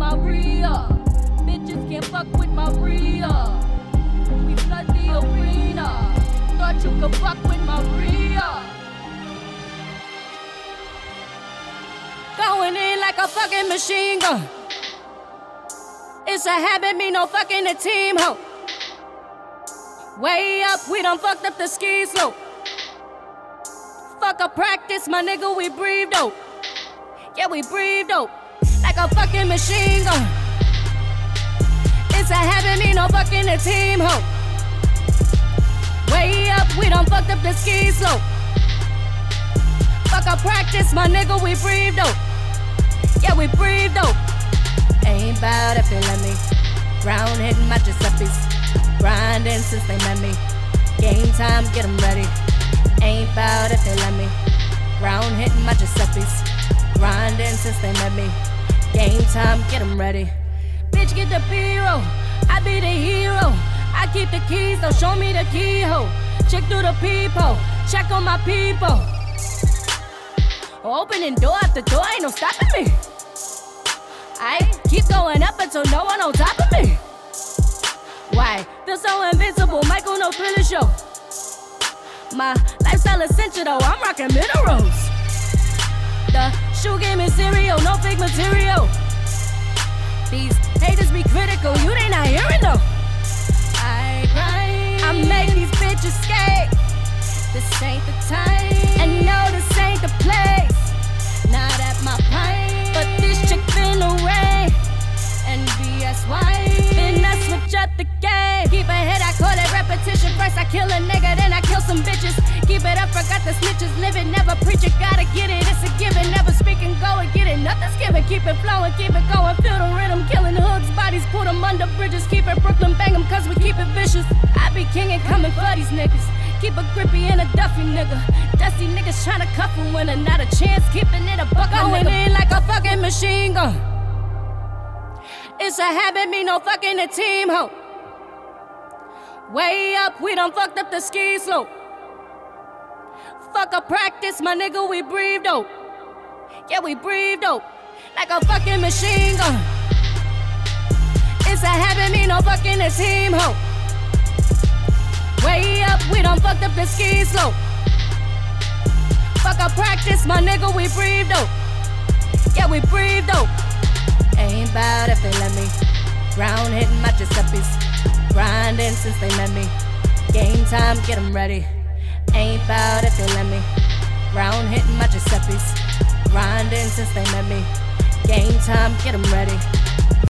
my rear. Bitches can't fuck with my rear. We flood the arena. Thought you could fuck with my rear. Going in like a fucking machine gun. It's a habit, me no fucking a team, ho. Way up, we done fucked up the ski slope. Fuck a practice, my nigga, we breathe dope. Yeah, we breathe dope. Like a fucking machine gun. It's a habit, me no fucking a team, ho. Way up, we done fucked up the ski slope. Fuck a practice, my nigga, we breathe dope. Yeah, we breathe dope. Ain't bout if they let me. Ground hitting my Giuseppe's. Grinding since they met me. Game time, get them ready. Ain't bout if they let me. Ground hitting my Giuseppe's. Grinding since they met me. Game time, get them ready. Bitch, get the B-roll. I be the hero. I keep the keys, though, show me the keyhole. Check through the peephole. Check on my people. Opening door after door, ain't no stopping me. I keep going up until no one on top of me. Why? Feel so invincible, Michael, no thriller show. My lifestyle essential though, I'm rocking minerals. The shoe game is cereal, no fake material. These haters be critical, you they not hearing though. I grind, I make these bitches skate. This ain't the time, and no, this ain't the place. Not at my prime, but this chick finna rain. And BSY, finesse switch up the game. Keep ahead, I call it repetition. First I kill a nigga, then I kill some bitches. Keep it up, forgot the snitches. Live it, never preach it, gotta get it. It's a given, never speak and go and get it. Nothing's given, keep it flowing, keep it going. Feel the rhythm, killing hoods, bodies, put them under bridges. Keep it Brooklyn, bang them, cause we keep it vicious. I be king and coming for these niggas. Keep a grippy and a duffy nigga. Dusty niggas tryna cuff him when not a chance. Keeping it a buck, going in like a fucking machine gun. It's a habit, me no fucking a team, ho. Way up, we done fucked up the ski slope. Fuck a practice, my nigga, we breathe dope. Yeah, we breathe dope. Like a fucking machine gun. It's a habit, me no fucking a team, ho. Way up, we done fucked up the ski slope. Fuck a practice, my nigga, we breathe dope. Yeah, we breathe dope. Ain't bout if they let me. Ground hitting my Giuseppe's. Grinding since they met me. Game time, get them ready. Ain't bout if they let me. Ground hitting my Giuseppe's. Grinding since they met me. Game time, get them ready.